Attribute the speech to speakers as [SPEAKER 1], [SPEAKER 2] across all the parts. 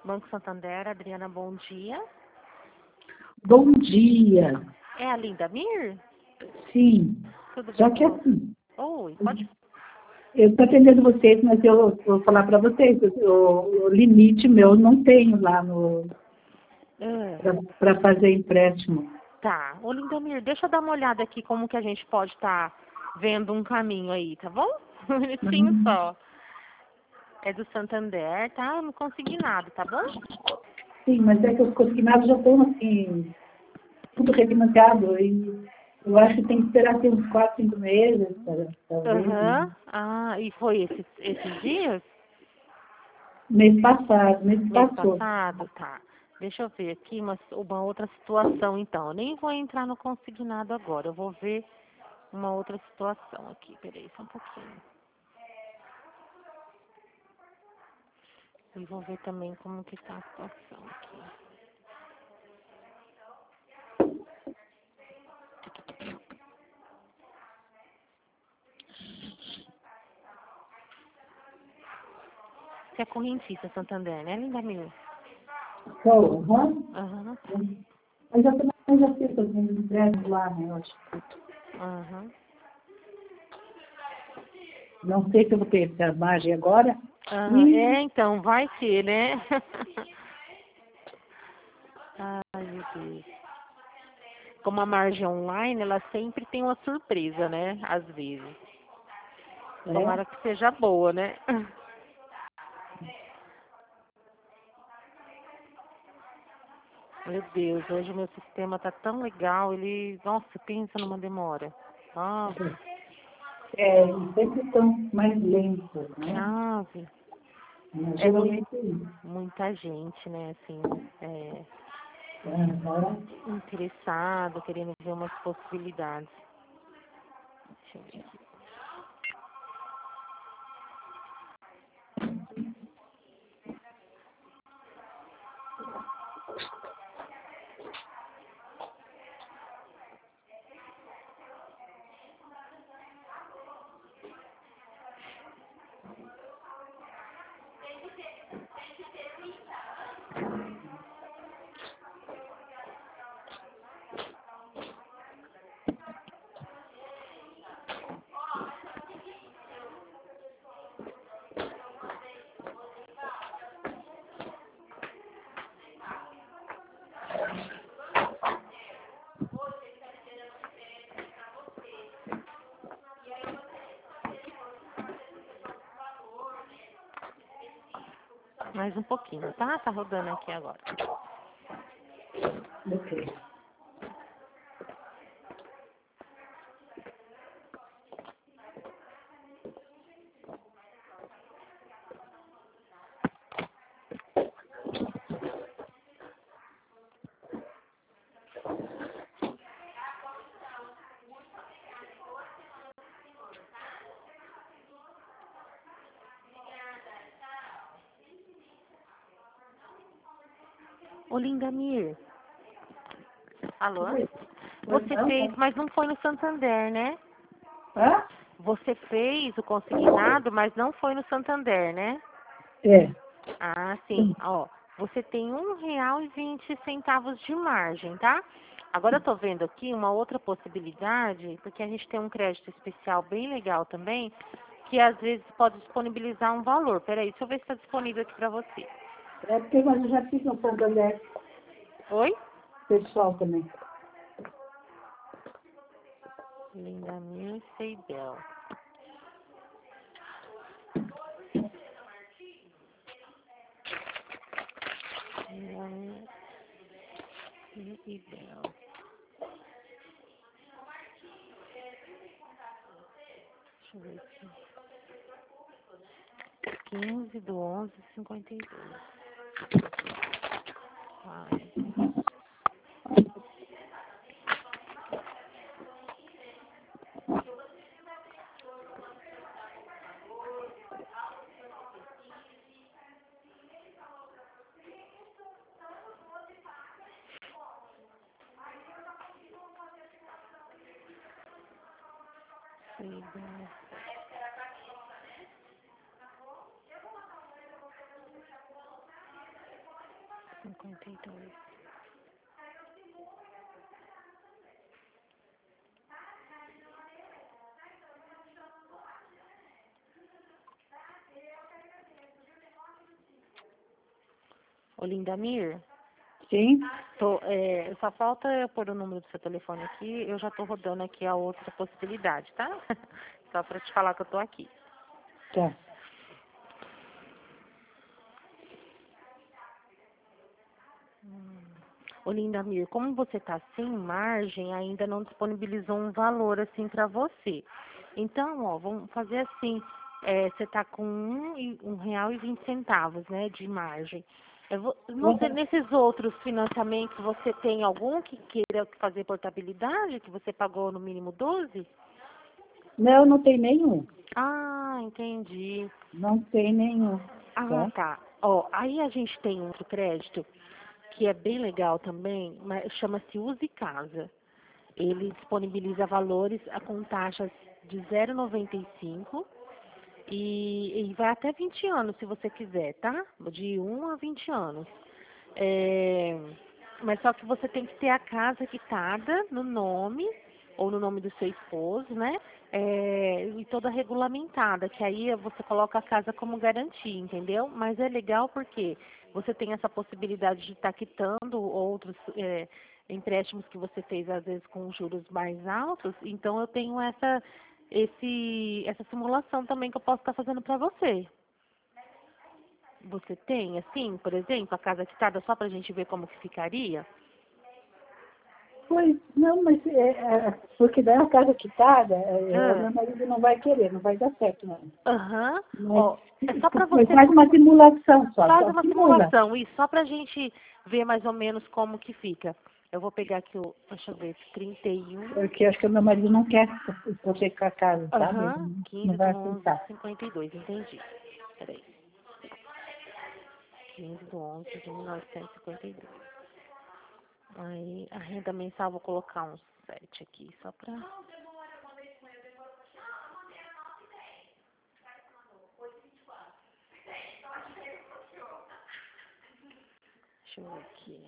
[SPEAKER 1] Banco Santander, Adriana, bom dia.
[SPEAKER 2] Bom dia.
[SPEAKER 1] É a Linda Mir?
[SPEAKER 2] Sim.
[SPEAKER 1] Tudo
[SPEAKER 2] Só
[SPEAKER 1] bem
[SPEAKER 2] que
[SPEAKER 1] com você?
[SPEAKER 2] assim,
[SPEAKER 1] Oi, pode.
[SPEAKER 2] eu estou atendendo vocês, mas eu vou falar para vocês, o limite meu não tenho lá no para fazer empréstimo.
[SPEAKER 1] Tá. Ô, Linda Mir, deixa eu dar uma olhada aqui como que a gente pode estar vendo um caminho aí, tá bom? Um minutinho só. É do Santander, tá? Não consegui nada, tá bom?
[SPEAKER 2] Sim, mas é que os consignados já estão assim, tudo refinanciado e eu acho que tem que esperar assim, uns 4, 5 meses para ver.
[SPEAKER 1] Aham. Ah, e foi esses dias?
[SPEAKER 2] Mês passado, mês
[SPEAKER 1] Mês
[SPEAKER 2] passou.
[SPEAKER 1] passado? Tá. Deixa eu ver aqui uma outra situação, então. Eu nem vou entrar no consignado agora. Eu vou ver uma outra situação aqui. Peraí, só um pouquinho. E vou ver também como que tá a situação aqui. Você é correntista Santander, né, Linda Mil?
[SPEAKER 2] Sou, aham.
[SPEAKER 1] Aham.
[SPEAKER 2] Mas eu também já fiz os meus empréstimos lá, né? Eu acho.
[SPEAKER 1] Aham.
[SPEAKER 2] Não sei se eu vou ter essa margem agora.
[SPEAKER 1] Aham. É, então, vai ser, né? Ai, meu Deus. Como a margem online, ela sempre tem uma surpresa, né? Às vezes.
[SPEAKER 2] É.
[SPEAKER 1] Tomara que seja boa, né? Meu Deus, hoje o meu sistema tá tão legal, ele... Nossa, pensa numa demora. Nossa,
[SPEAKER 2] É, e sempre estão mais lentos, né?
[SPEAKER 1] ave.
[SPEAKER 2] Mas
[SPEAKER 1] É muito,
[SPEAKER 2] geralmente é isso.
[SPEAKER 1] muita gente, né, assim,
[SPEAKER 2] Agora,
[SPEAKER 1] interessado, querendo ver umas possibilidades. Deixa eu ver aqui. Mais um pouquinho, tá? Tá rodando aqui agora.
[SPEAKER 2] ok.
[SPEAKER 1] Ô, Linda Mir. Alô?
[SPEAKER 2] Pois
[SPEAKER 1] Você
[SPEAKER 2] não,
[SPEAKER 1] fez,
[SPEAKER 2] tá?
[SPEAKER 1] mas não foi no Santander, né?
[SPEAKER 2] Hã?
[SPEAKER 1] Você fez o consignado, mas não foi no Santander, né?
[SPEAKER 2] É.
[SPEAKER 1] Ah, sim. Ó, você tem R$ 1,20 de margem, tá? Agora eu tô vendo aqui uma outra possibilidade, porque a gente tem um crédito especial bem legal também, que às vezes pode disponibilizar um valor. Peraí, deixa eu ver se está disponível aqui para você.
[SPEAKER 2] É porque eu já fiz no Santander
[SPEAKER 1] Oi?
[SPEAKER 2] pessoal também.
[SPEAKER 1] Linda Mir Seibel. Linda Mir Seibel. Deixa eu ver aqui. 15/11/52. Vai. Seibel. 52. Ô, Lindamir,
[SPEAKER 2] Sim?
[SPEAKER 1] só falta eu pôr o número do seu telefone aqui, eu já tô rodando aqui a outra possibilidade, tá? Só pra te falar que eu tô aqui.
[SPEAKER 2] Tá.
[SPEAKER 1] Ô, Lindamir, como você tá sem margem, ainda não disponibilizou um valor assim pra você. Então, ó, vamos fazer assim, você tá com R$ 1,20, né, de margem. Não sei, nesses outros financiamentos, você tem algum que queira fazer portabilidade, que você pagou no mínimo 12?
[SPEAKER 2] Não, não tem nenhum.
[SPEAKER 1] Ah, entendi.
[SPEAKER 2] Não tem nenhum.
[SPEAKER 1] Ah,
[SPEAKER 2] Tá?
[SPEAKER 1] tá. Ó, aí a gente tem outro crédito que é bem legal também, mas chama-se Use Casa. Ele disponibiliza valores com taxas de 0,95 e vai até 20 anos, se você quiser, tá? De 1 a 20 anos. Mas só que você tem que ter a casa quitada no nome, ou no nome do seu esposo, né? E toda regulamentada, que aí você coloca a casa como garantia, entendeu? Mas é legal porque você tem essa possibilidade de estar quitando outros empréstimos que você fez, às vezes, com juros mais altos. Então, eu tenho essa simulação também que eu posso estar fazendo para você. Você tem, assim, por exemplo, a casa quitada só para a gente ver como que ficaria?
[SPEAKER 2] Pois, não, mas porque daí a casa quitada,
[SPEAKER 1] Ah,
[SPEAKER 2] meu marido não vai querer, não vai dar certo, não.
[SPEAKER 1] aham.
[SPEAKER 2] Mas,
[SPEAKER 1] Ó, é só para
[SPEAKER 2] mas
[SPEAKER 1] você
[SPEAKER 2] faz uma simulação
[SPEAKER 1] faz
[SPEAKER 2] só
[SPEAKER 1] uma
[SPEAKER 2] simula.
[SPEAKER 1] simulação, isso, só para a gente ver mais ou menos como que fica. Eu vou pegar aqui deixa eu ver, 31.
[SPEAKER 2] Porque acho que o meu marido não quer hipotecar a casa, sabe?
[SPEAKER 1] Aham,
[SPEAKER 2] Não
[SPEAKER 1] 15
[SPEAKER 2] vai
[SPEAKER 1] do 11
[SPEAKER 2] aceitar.
[SPEAKER 1] de 52, entendi. Peraí. 15 do 11 de 1952. Aí, a renda mensal, vou colocar uns 7 aqui, só pra... Deixa eu ver aqui.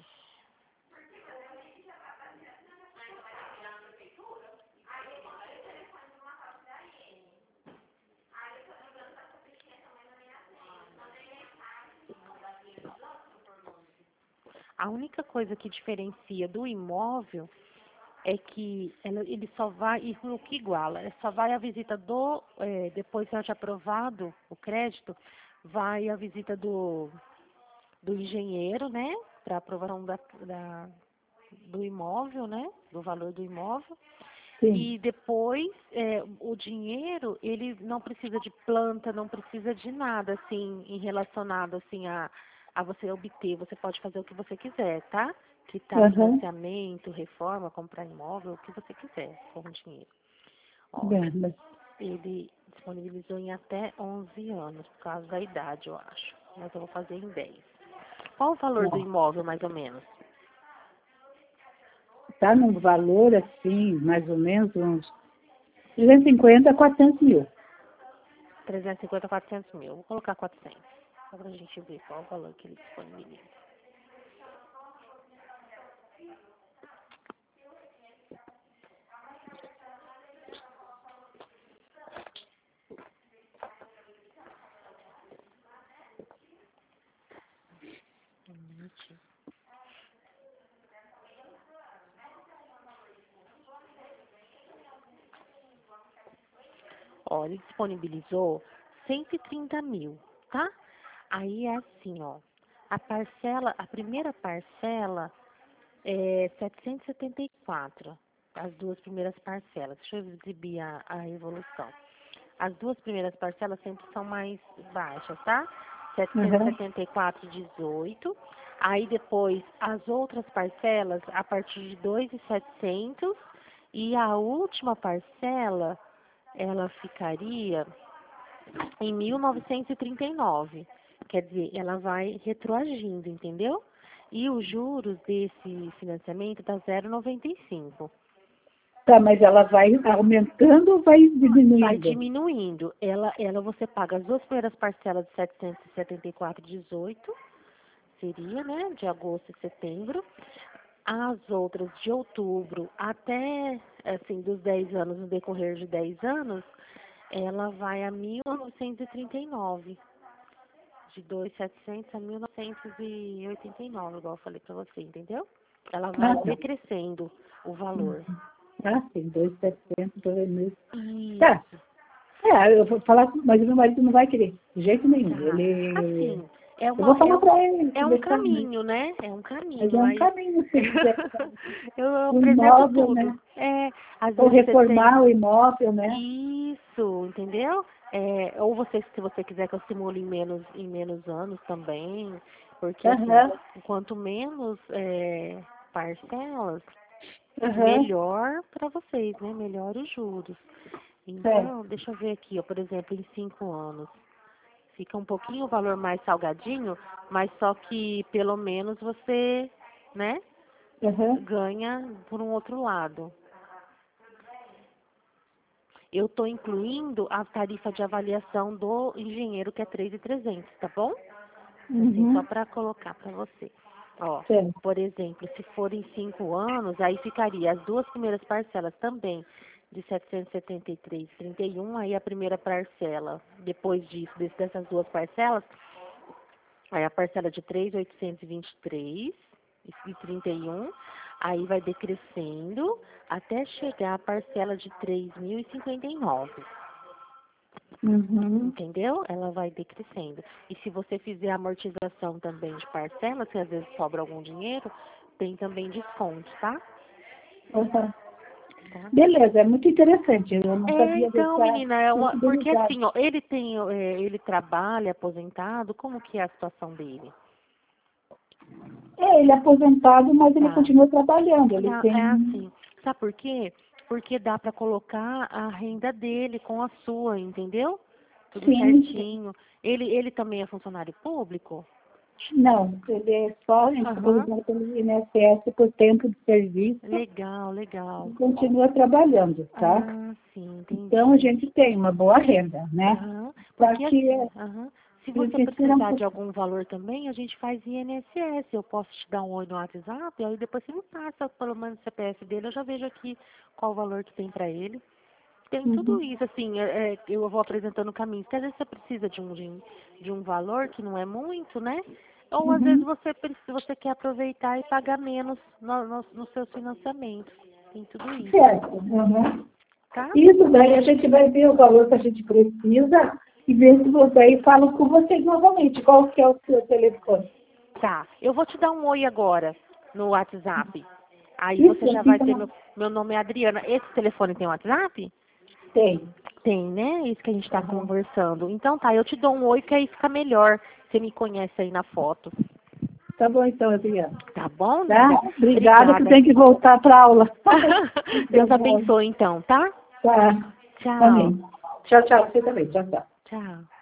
[SPEAKER 1] A única coisa que diferencia do imóvel é que ele só vai, e o que iguala, só vai a visita depois de aprovado o crédito, vai a visita do engenheiro, né, para aprovação do imóvel, né, do valor do imóvel.
[SPEAKER 2] Sim.
[SPEAKER 1] E depois, o dinheiro, ele não precisa de planta, não precisa de nada, assim, em relacionado, assim, a você obter. Você pode fazer o que você quiser, tá? Quitar
[SPEAKER 2] Aham.
[SPEAKER 1] financiamento, reforma, comprar imóvel, o que você quiser com o dinheiro. Ó,
[SPEAKER 2] Bem, mas
[SPEAKER 1] ele disponibilizou em até 11 anos, por causa da idade, eu acho. Mas eu vou fazer em 10. Qual o valor do
[SPEAKER 2] não.
[SPEAKER 1] imóvel, mais ou menos?
[SPEAKER 2] Tá num valor assim, mais ou menos, uns 350 a 400 mil.
[SPEAKER 1] 350, 400 mil. Vou colocar 400. Só pra gente ver qual o valor que ele disponibiliza. Ó, ele disponibilizou 130 mil, tá? Aí é assim, ó. A primeira parcela é 774. As duas primeiras parcelas. Deixa eu exibir a evolução. As duas primeiras parcelas sempre são mais baixas, tá?
[SPEAKER 2] Aham.
[SPEAKER 1] 774,18. Aí depois as outras parcelas a partir de 2.700 e a última parcela ela ficaria em 1939. Quer dizer, ela vai retroagindo, entendeu? E os juros desse financiamento tá 0,95.
[SPEAKER 2] Tá, mas ela vai aumentando ou vai
[SPEAKER 1] Vai
[SPEAKER 2] diminuindo?
[SPEAKER 1] diminuindo. Ela você paga as duas primeiras parcelas de 774,18 seria, né, de agosto e setembro. As outras de outubro até, assim, dos 10 anos, no decorrer de 10 anos, ela vai a 1939. De 2.700 a 1989, igual eu falei para você, entendeu? Ela vai
[SPEAKER 2] Tá.
[SPEAKER 1] decrescendo o valor.
[SPEAKER 2] Ah, sim, 2.700, 2.000.
[SPEAKER 1] Isso.
[SPEAKER 2] Tá. Eu vou falar, mas o meu marido não vai querer, de jeito nenhum.
[SPEAKER 1] Tá.
[SPEAKER 2] Ele...
[SPEAKER 1] Assim,
[SPEAKER 2] Eu vou falar para ele.
[SPEAKER 1] é um
[SPEAKER 2] conversar, mas
[SPEAKER 1] caminho, né? É um
[SPEAKER 2] mas
[SPEAKER 1] caminho.
[SPEAKER 2] é um
[SPEAKER 1] Aí
[SPEAKER 2] caminho, se ele quiser.
[SPEAKER 1] eu
[SPEAKER 2] Um
[SPEAKER 1] apresento
[SPEAKER 2] imóvel,
[SPEAKER 1] tudo.
[SPEAKER 2] né?
[SPEAKER 1] Às
[SPEAKER 2] Ou
[SPEAKER 1] vezes você tem
[SPEAKER 2] reformar o imóvel, né?
[SPEAKER 1] isso, entendeu? Ou você, se você quiser que eu simule em menos anos também, porque assim,
[SPEAKER 2] Aham,
[SPEAKER 1] quanto menos parcelas,
[SPEAKER 2] aham,
[SPEAKER 1] melhor para vocês, né? Melhor os juros.
[SPEAKER 2] certo.
[SPEAKER 1] Então, deixa eu ver aqui, ó, por exemplo, em 5 anos. Fica um pouquinho o valor mais salgadinho, mas só que pelo menos você, né,
[SPEAKER 2] Aham,
[SPEAKER 1] ganha por um outro lado. Eu estou incluindo a tarifa de avaliação do engenheiro, que é 3.300, tá bom? Assim, só
[SPEAKER 2] uhum,
[SPEAKER 1] para colocar para você. Ó,
[SPEAKER 2] certo.
[SPEAKER 1] por exemplo, se for em 5 anos, aí ficaria as duas primeiras parcelas também de 773,31, aí a primeira parcela, depois disso, dessas duas parcelas, aí a parcela de 3.823,31, aí vai decrescendo até chegar a parcela de 3.059.
[SPEAKER 2] Uhum,
[SPEAKER 1] Entendeu? Ela vai decrescendo. E se você fizer amortização também de parcelas, se às vezes sobra algum dinheiro, tem também desconto, tá?
[SPEAKER 2] aham.
[SPEAKER 1] Tá?
[SPEAKER 2] Beleza, é muito interessante. Eu não sabia
[SPEAKER 1] Então,
[SPEAKER 2] dessa
[SPEAKER 1] menina, porque
[SPEAKER 2] possibilidade.
[SPEAKER 1] assim, ó, ele trabalha aposentado, como que é a situação dele?
[SPEAKER 2] Ele é aposentado, mas ele
[SPEAKER 1] Tá.
[SPEAKER 2] continua trabalhando. Ele
[SPEAKER 1] Não, é
[SPEAKER 2] tem.
[SPEAKER 1] assim. Sabe por quê? Porque dá para colocar a renda dele com a sua, entendeu? Tudo
[SPEAKER 2] Sim,
[SPEAKER 1] certinho. Ele também é funcionário público?
[SPEAKER 2] não, ele é só
[SPEAKER 1] Aham.
[SPEAKER 2] aposentado pelo INSS por tempo de serviço
[SPEAKER 1] Legal,
[SPEAKER 2] e
[SPEAKER 1] legal.
[SPEAKER 2] continua trabalhando, tá?
[SPEAKER 1] Ah, sim,
[SPEAKER 2] Então a
[SPEAKER 1] entendi.
[SPEAKER 2] gente tem uma boa renda, né?
[SPEAKER 1] Aham.
[SPEAKER 2] Só
[SPEAKER 1] Porque
[SPEAKER 2] que
[SPEAKER 1] assim, aham. Se você
[SPEAKER 2] precisa um
[SPEAKER 1] precisar de
[SPEAKER 2] pouco.
[SPEAKER 1] algum valor também, a gente faz INSS. Eu posso te dar um oi no WhatsApp, aí depois você me passa pelo menos o CPF dele, eu já vejo aqui qual o valor que tem para ele. Tem tudo
[SPEAKER 2] Uhum,
[SPEAKER 1] isso, assim, eu vou apresentando o caminho. Porque às vezes você precisa de um valor que não é muito, né? Ou às vezes
[SPEAKER 2] uhum,
[SPEAKER 1] você quer aproveitar e pagar menos nos seus financiamentos. Tem tudo isso,
[SPEAKER 2] certo. Uhum.
[SPEAKER 1] tá?
[SPEAKER 2] Isso daí a gente vai ver o valor que a gente precisa e ver se você aí fala com vocês novamente. Qual que é o seu telefone?
[SPEAKER 1] Tá. Eu vou te dar um oi agora no WhatsApp. Aí
[SPEAKER 2] Isso,
[SPEAKER 1] você já
[SPEAKER 2] assim
[SPEAKER 1] vai ter
[SPEAKER 2] como
[SPEAKER 1] meu nome é Adriana. Esse telefone tem WhatsApp?
[SPEAKER 2] tem.
[SPEAKER 1] Tem, né? Isso que a gente tá
[SPEAKER 2] Uhum.
[SPEAKER 1] conversando. Então tá, eu te dou um oi que aí fica melhor. Você me conhece aí na foto.
[SPEAKER 2] Tá bom então, Adriana.
[SPEAKER 1] Tá bom,
[SPEAKER 2] Tá?
[SPEAKER 1] linda?
[SPEAKER 2] Obrigada, que eu
[SPEAKER 1] Obrigada.
[SPEAKER 2] tenho que voltar para aula.
[SPEAKER 1] Deus
[SPEAKER 2] Tá bom.
[SPEAKER 1] abençoe então, tá?
[SPEAKER 2] Tá.
[SPEAKER 1] Tchau.
[SPEAKER 2] Amém. Tchau, tchau. Você também. Tchau, tchau.
[SPEAKER 1] Tchau.